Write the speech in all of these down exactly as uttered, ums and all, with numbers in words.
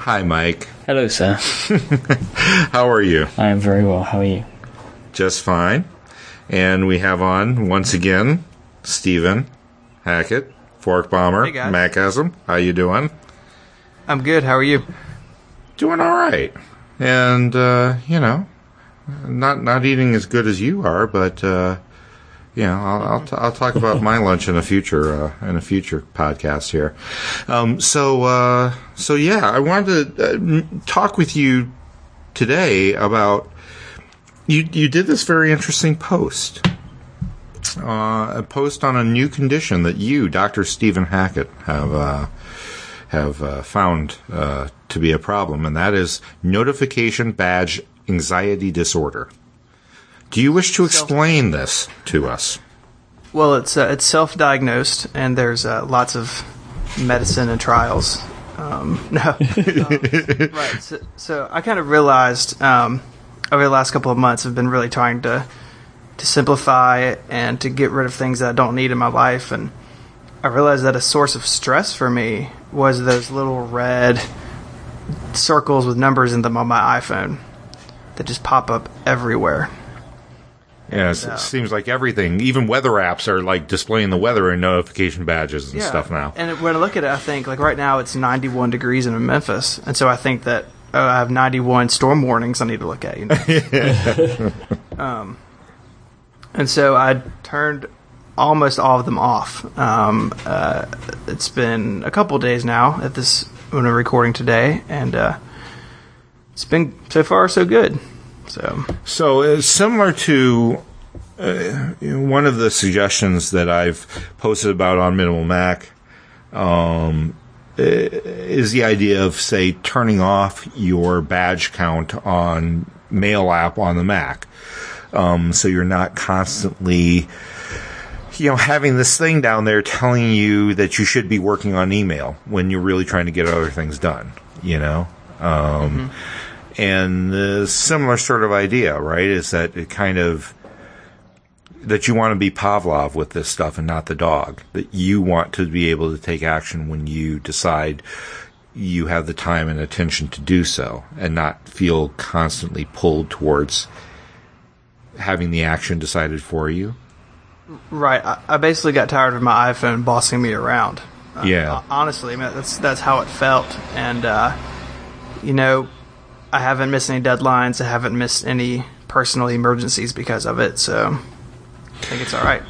Hi, Mike. Hello, sir. How are you? I am very well. How are you? Just fine. And we have on, once again, Stephen Hackett, Fork Bomber, Hey, guys. Macasm. How you doing? I'm good. How are you? Doing all right. And, uh, you know, not not eating as good as you are, but, uh, you know, I'll I'll, t- I'll talk about my lunch in a future uh, in a future podcast here. Um, so, uh, so yeah, I wanted to uh, talk with you today about you. You did this very interesting post, uh, a post on a new condition that you, Doctor Stephen Hackett, have uh, have uh, found uh, to be a problem, and that is notification badge anxiety disorder. Do you wish to explain this to us? Well, it's uh, it's self-diagnosed, and there's uh, lots of medicine and trials. Um, no, um, right. So, so I kind of realized um, over the last couple of months, I've been really trying to to simplify and to get rid of things that I don't need in my life, and I realized that a source of stress for me was those little red circles with numbers in them on my iPhone that just pop up everywhere. Yeah, it No. seems like everything, even weather apps are like displaying the weather in notification badges and Yeah. stuff now. And when I look at it, I think, like, right now it's ninety-one degrees in Memphis, and so I think that oh, I have ninety-one storm warnings I need to look at, you know. um, and so I turned almost all of them off. Um, uh, it's been a couple days now at this when we're recording today, and uh, it's been so far so good. So, So uh, similar to uh, one of the suggestions that I've posted about on Minimal Mac um, is the idea of, say, turning off your badge count on Mail app on the Mac, um, so you're not constantly, you know, having this thing down there telling you that you should be working on email when you're really trying to get other things done, you know? Um, mm-hmm. And the similar sort of idea, right, is that it kind of, that you want to be Pavlov with this stuff and not the dog. That you want to be able to take action when you decide you have the time and attention to do so, and not feel constantly pulled towards having the action decided for you. right, I, I basically got tired of my iPhone bossing me around. Uh, Yeah. honestly, I mean, that's that's how it felt, and uh, you know, I haven't missed any deadlines. I haven't missed any personal emergencies because of it, so I think it's all right.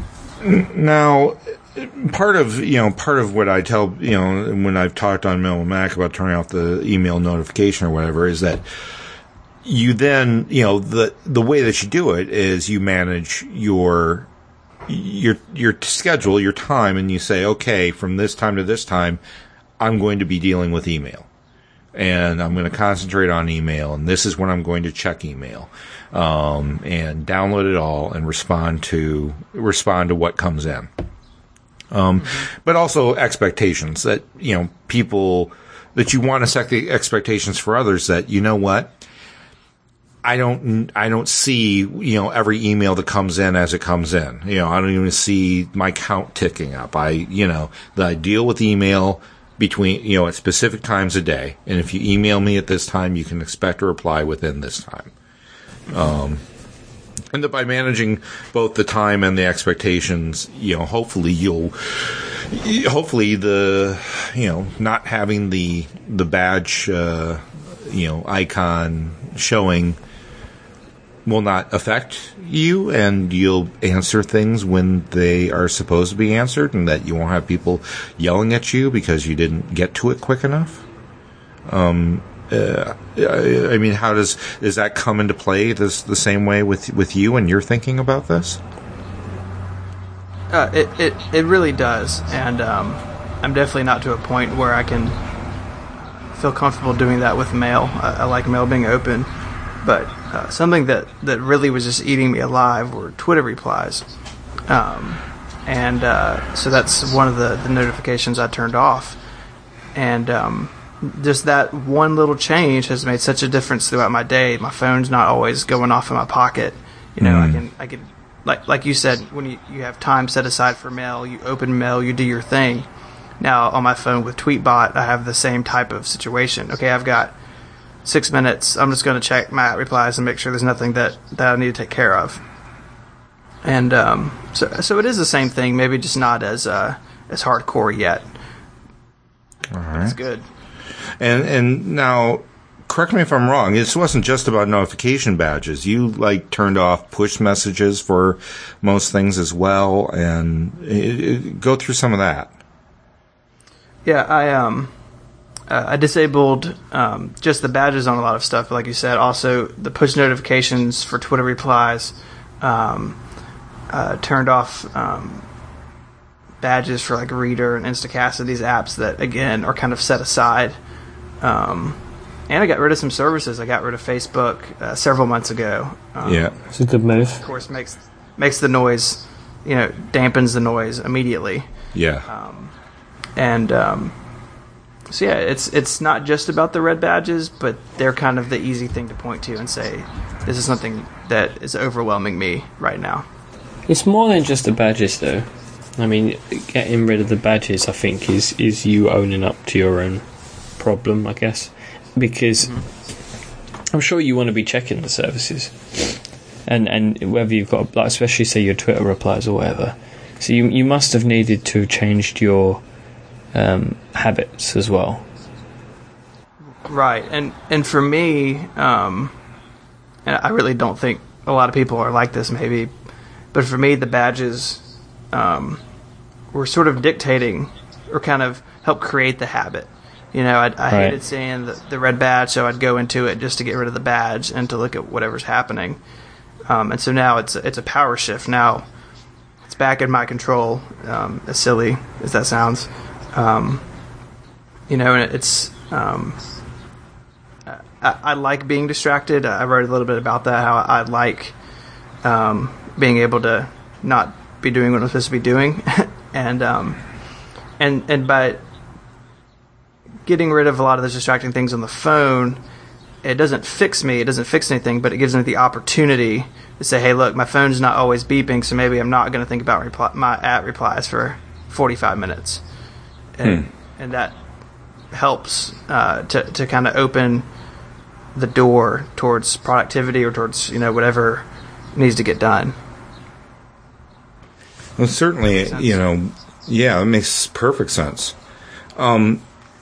Now, part of, you know, part of what I tell, you know, when I've talked on Minimal Mac about turning off the email notification or whatever, is that you then, you know, the the way that you do it is you manage your your your schedule, your time, and you say, okay, from this time to this time, I'm going to be dealing with email. And I'm going to concentrate on email, and this is when I'm going to check email, um, and download it all and respond to respond to what comes in. Um, mm-hmm. But also expectations that, you know, people, that you want to set the expectations for others that, you know what, I don't I don't see, you know, every email that comes in as it comes in. You know, I don't even see my count ticking up. I, you know, that I deal with email between, you know, at specific times a day. And if you email me at this time, you can expect a reply within this time. Um, and that by managing both the time and the expectations, you know, hopefully you'll, hopefully the, you know, not having the, the badge, uh, you know, icon showing will not affect you, and you'll answer things when they are supposed to be answered, and that you won't have people yelling at you because you didn't get to it quick enough. Um, uh, I, I mean, how does does that come into play this the same way with with you and your thinking about this? Uh, it, it it really does, and um, I'm definitely not to a point where I can feel comfortable doing that with mail. I, I like mail being open, but uh, something that, that really was just eating me alive were Twitter replies, um, and uh, so that's one of the, the notifications I turned off, and um, just that one little change has made such a difference throughout my day. My phone's not always going off in my pocket. You know, mm. I can I can like like you said, when you, you have time set aside for mail, you open mail, you do your thing. Now on my phone with Tweetbot, I have the same type of situation. Okay, I've got six minutes. I'm just going to check my replies and make sure there's nothing that, that I need to take care of. And um, so so it is the same thing, maybe just not as uh, as hardcore yet. All right. It's good. And and now, correct me if I'm wrong, this wasn't just about notification badges. You, like, turned off push messages for most things as well, and it, it, go through some of that. Yeah, I um, uh, I disabled um, just the badges on a lot of stuff, like you said. Also, the push notifications for Twitter replies. Um, uh, turned off um, badges for like Reader and Instacast, these apps that, again, are kind of set aside. Um, and I got rid of some services. I got rid of Facebook uh, several months ago. Um, yeah, it's a good move. Of course, makes makes the noise, you know, dampens the noise immediately. Yeah. Um, and um, so yeah, it's it's not just about the red badges, but they're kind of the easy thing to point to and say, this is something that is overwhelming me right now. It's more than just the badges, though. I mean, getting rid of the badges, I think, is, is you owning up to your own problem, I guess. Because mm-hmm. I'm sure you want to be checking the services. And and whether you've got, like, especially, say, your Twitter replies or whatever. So you you must have needed to have changed your um, habits as well. Right. And, and for me, um, and I really don't think a lot of people are like this, maybe, but for me, the badges um, were sort of dictating or kind of helped create the habit. You know, I, I right. hated seeing the, the red badge, so I'd go into it just to get rid of the badge and to look at whatever's happening. Um, and so now it's it's a power shift. Now it's back in my control, um, as silly as that sounds. Um, you know, and it's... Um, I, I like being distracted. I wrote a little bit about that, how I like... Um, being able to not be doing what I'm supposed to be doing, and um, and and by getting rid of a lot of those distracting things on the phone, it doesn't fix me, it doesn't fix anything, but it gives me the opportunity to say, hey, look, my phone's not always beeping, so maybe I'm not going to think about reply, my at replies for forty-five minutes, and hmm. and that helps uh, to to kind of open the door towards productivity or towards, you know, whatever needs to get done. Well, certainly, you know, yeah, it makes perfect sense. Um,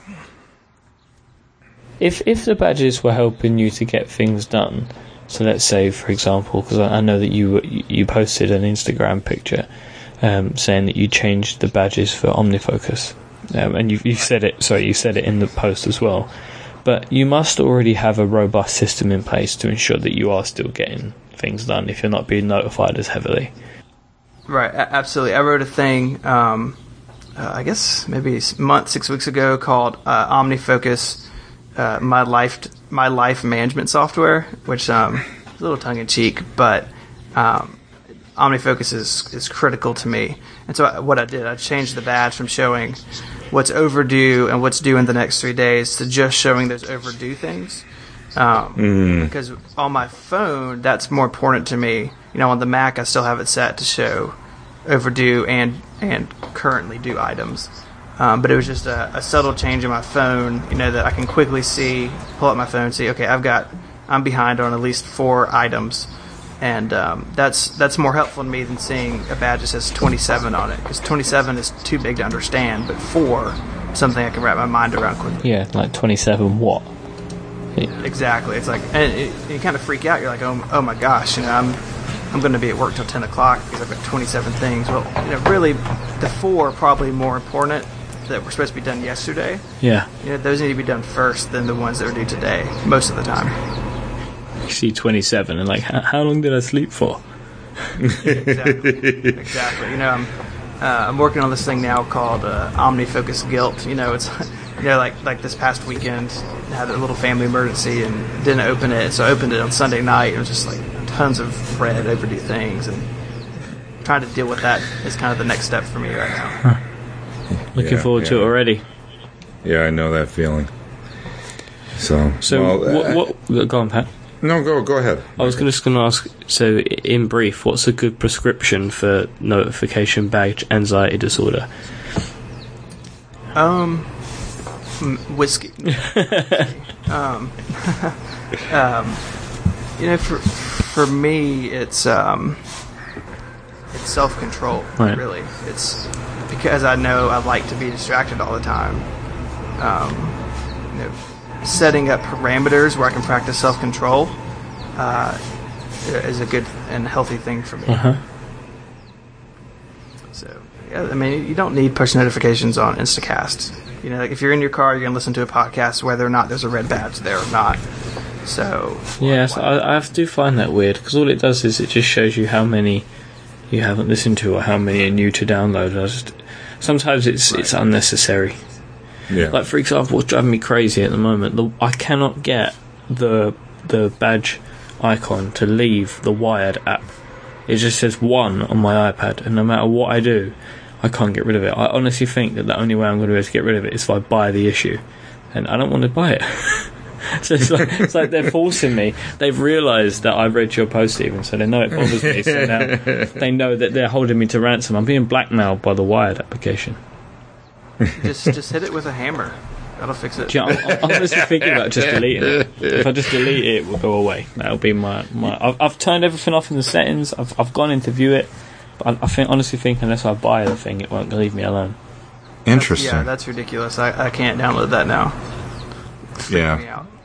if if the badges were helping you to get things done, so let's say, for example, because I know that you you posted an Instagram picture um, saying that you changed the badges for OmniFocus, um, and you you said it. Sorry, you said it in the post as well. But you must already have a robust system in place to ensure that you are still getting things done if you're not being notified as heavily. Right, a- absolutely. I wrote a thing, um, uh, I guess maybe a month, six weeks ago, called uh, OmniFocus, uh, my life, my life management software, which um, is a little tongue in cheek, but um, OmniFocus is is critical to me. And so I, what I did, I changed the badge from showing what's overdue and what's due in the next three days to just showing those overdue things. Um, mm. Because on my phone, that's more important to me. You know, on the Mac, I still have it set to show overdue and and currently due items. Um, but it was just a, a subtle change in my phone, you know, that I can quickly see, pull up my phone, see, okay, I've got, I'm behind on at least four items. And um, that's that's more helpful to me than seeing a badge that says twenty-seven on it. Because twenty-seven is too big to understand, but four, something I can wrap my mind around quickly. Yeah, like twenty-seven what? Exactly. It's like, and it, you kind of freak out. You're like, oh, oh my gosh, you know, I'm I'm going to be at work till ten o'clock because I've got twenty-seven things. Well, you know, really, the four are probably more important that were supposed to be done yesterday. Yeah. You know, those need to be done first than the ones that are due today, most of the time. You see twenty-seven and like, how long did I sleep for? Exactly. Exactly. You know, I'm uh, I'm working on this thing now called uh, OmniFocus Guilt. You know, it's you know like like this past weekend, I had a little family emergency and didn't open it, so I opened it on Sunday night. It was just like tons of red overdue things, and trying to deal with that is kind of the next step for me right now. Huh. Looking yeah, forward yeah. to it already. Yeah, I know that feeling. So, so well, what, what? Go on, Pat. No, go go ahead. I was just going to ask, so in brief, what's a good prescription for notification badge anxiety disorder? Um, whiskey. um, um, you know, for for me, it's um, it's self-control. Right. Really, it's because I know I like to be distracted all the time. Um, you know, setting up parameters where I can practice self-control uh, is a good and healthy thing for me. Uh-huh. So, yeah, I mean, you don't need push notifications on Instacast. You know, like if you're in your car, you're going to listen to a podcast whether or not there's a red badge there or not. So, yes, I, I do find that weird, because all it does is it just shows you how many you haven't listened to or how many are new to download. I just, sometimes it's right. it's unnecessary. Yeah. Like, for example, what's driving me crazy at the moment, the, I cannot get the the badge icon to leave the Wired app. It just says one on my iPad, and no matter what I do, I can't get rid of it. I honestly think that the only way I'm going to be able to get rid of it is if I buy the issue, and I don't want to buy it. So it's like, it's like they're forcing me. They've realised that I read your post, even, so they know it bothers me. So now they know that they're holding me to ransom. I'm being blackmailed by the Wired application. Just, just hit it with a hammer. That'll fix it. You know, I'm, I'm honestly thinking about just deleting it. If I just delete it, it will go away. That'll be my. my I've, I've turned everything off in the settings. I've I've gone in to view it, but I, I think honestly think unless I buy the thing, it won't leave me alone. Interesting. That's, yeah, that's ridiculous. I, I can't download that now. It's yeah. Me out.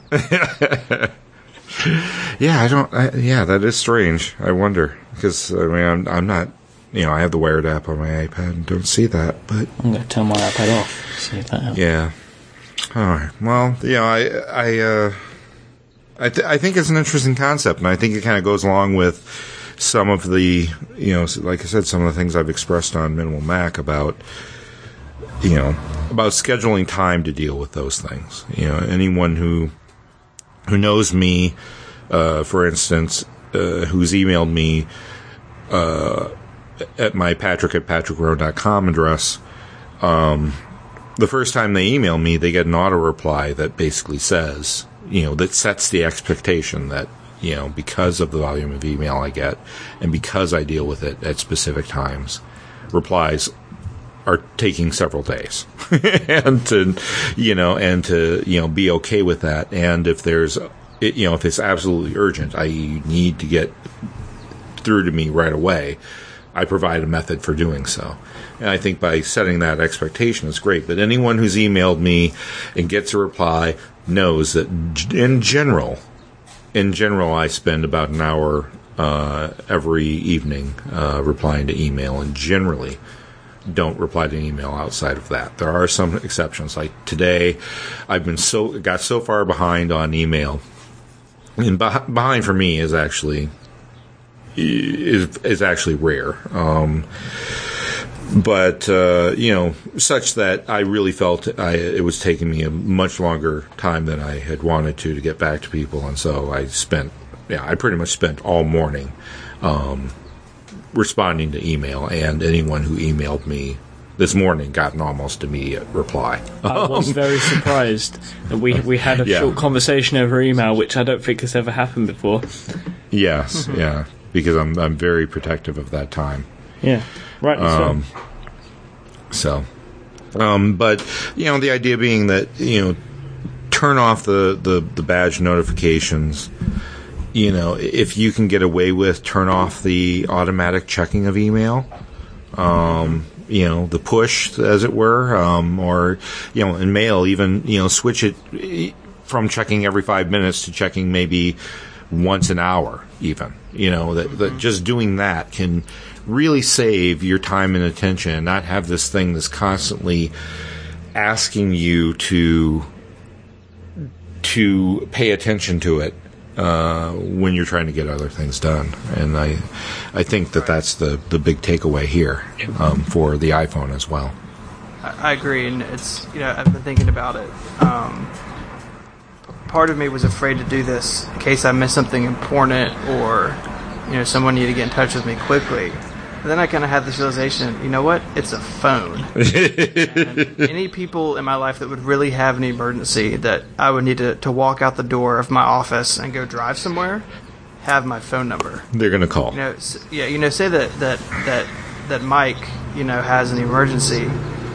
yeah, I don't. I, yeah, that is strange. I wonder because I mean, I'm I'm not. You know, I have the Wired app on my iPad and don't see that, but I'm going to turn my iPad off. See if that helps. Yeah. All right. Well, you know, I I uh, I, th- I think it's an interesting concept, and I think it kind of goes along with some of the, you know, like I said, some of the things I've expressed on Minimal Mac about, you know, about scheduling time to deal with those things. You know, anyone who who knows me, uh, for instance, uh, who's emailed me. Uh, at my patrick at patrick rowe dot com address, um, the first time they email me, they get an auto reply that basically says, you know, that sets the expectation that, you know, because of the volume of email I get and because I deal with it at specific times, replies are taking several days and to, you know, and to, you know, be okay with that. And if there's, it, you know, if it's absolutely urgent, that is you need to get through to me right away, I provide a method for doing so. And I think by setting that expectation is great. But anyone who's emailed me and gets a reply knows that in general, in general, I spend about an hour uh, every evening uh, replying to email, and generally don't reply to email outside of that. There are some exceptions. Like today, I've been so got so far behind on email, and beh- behind for me is actually. Is is actually rare, um, but uh, you know, such that I really felt I, it was taking me a much longer time than I had wanted to to get back to people, and so I spent, yeah, I pretty much spent all morning um, responding to email, and anyone who emailed me this morning got an almost immediate reply. I was very surprised that we we had a yeah. short conversation over email, which I don't think has ever happened before. Yes, yeah. Because I'm I'm very protective of that time. Yeah, right. Um, so, um, but you know, the idea being that, you know, turn off the, the, the badge notifications. You know, if you can get away with, turn off the automatic checking of email. Um, you know, the push, as it were, um, or you know, in mail, even you know, switch it from checking every five minutes to checking maybe once an hour, even. You know, that, that just doing that can really save your time and attention and not have this thing that's constantly asking you to to pay attention to it uh, when you're trying to get other things done. And I I think that that's the, the big takeaway here um, for the iPhone as well. I agree, and it's, you know, I've been thinking about it. Um, part of me was afraid to do this in case I missed something important or, you know, someone needed to get in touch with me quickly. But then I kind of had this realization, you know what? It's a phone. And any people in my life that would really have an emergency that I would need to, to walk out the door of my office and go drive somewhere have my phone number. They're going to call. You know, yeah, you know, say that, that, that, that Mike, you know, has an emergency.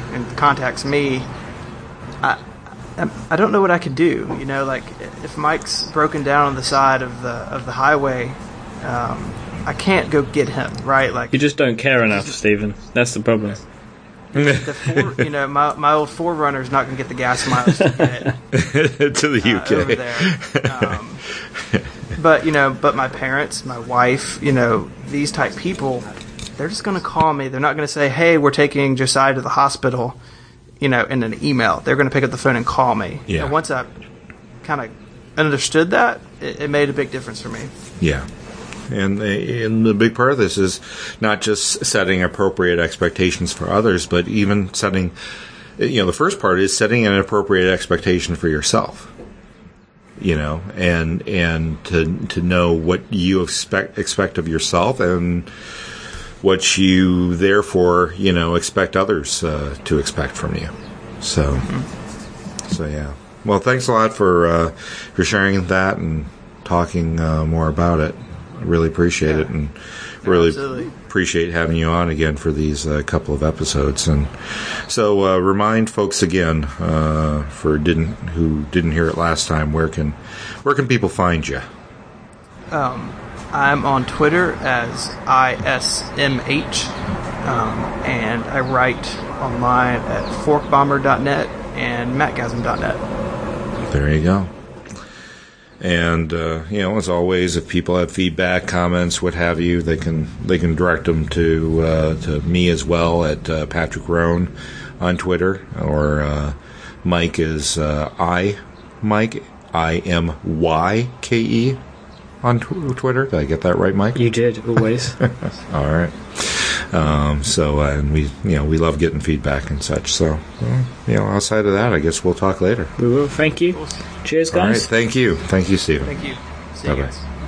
and contacts me, I, I I don't know what I could do. You know, like if Mike's broken down on the side of the of the highway, um, I can't go get him. Right? Like you just don't care enough, Stephen. That's the problem. The four, you know, my my old four runner is not going to get the gas mileage to get to the U K uh, over there. Um, but you know, but my parents, my wife, you know, these type people, they're just going to call me. They're not going to say, "Hey, we're taking Josiah to the hospital," you know, in an email. They're going to pick up the phone and call me. Yeah. And once I kind of understood that, it, it made a big difference for me. Yeah. And, and the big part of this is not just setting appropriate expectations for others, but even setting, you know, the first part is setting an appropriate expectation for yourself, you know, and, and to, to know what you expect, expect of yourself and what you therefore, you know, expect others uh, to expect from you. So, mm-hmm. so yeah. Well, thanks a lot for, uh, for sharing that and talking uh, more about it. I really appreciate yeah. it, and really Absolutely. appreciate having you on again for these uh, couple of episodes. And so, uh, remind folks again uh, for didn't who didn't hear it last time. Where can where can people find you? Um, I'm on Twitter as I S M H, um, and I write online at fork bomber dot net and matgasm dot net. There you go. And uh, you know, as always, if people have feedback, comments, what have you, they can they can direct them to uh, to me as well at uh, Patrick Roan on Twitter, or uh, Mike is uh, I Mike I M Y K E on tw- Twitter. Did I get that right, Mike? You did always. All right. Um, so uh, and we you know we love getting feedback and such. So well, you know, outside of that, I guess we'll talk later. We will. Thank you. Cheers, guys. All right. Thank you. Thank you, Stephen. Thank you. See you Bye-bye. guys.